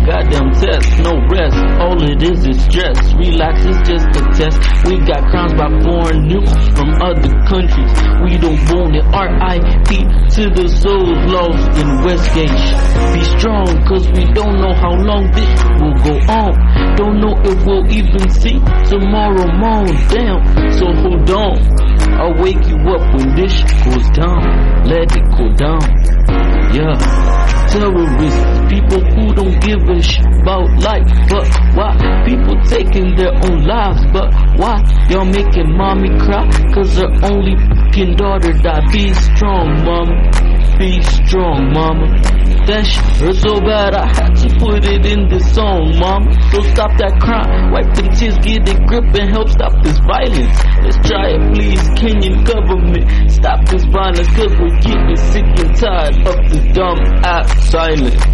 goddamn test, no rest. All it is stress. Relax, it's just a test. We got crimes by foreign nukes from other countries. We don't want it. R.I.P. to the souls lost in Westgate. Be strong, cause we don't know how long this will go on. Don't know if we'll even see tomorrow morning. Damn, so hold on. I'll wake you up when this goes down. Let it go down. Yeah. Terrorists, people who don't give a shit about life. But why? People taking their own lives. But why? Y'all making mommy cry cause her only fucking daughter died. Be strong, mama. Be strong, mama. That shit hurt so bad I had to put it in this song, mama. So stop that crime, wipe them tears, get a grip and help stop this violence. Let's try it please, Kenyan government. Stop this violence cause we're getting sick and tired of this dumb ass silence.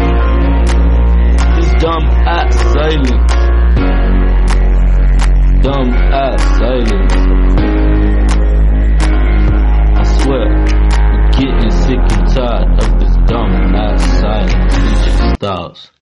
This dumb ass silence. Dumb ass silence. I swear, we're getting sick and tired of this dumb ass silence. DJ Styles.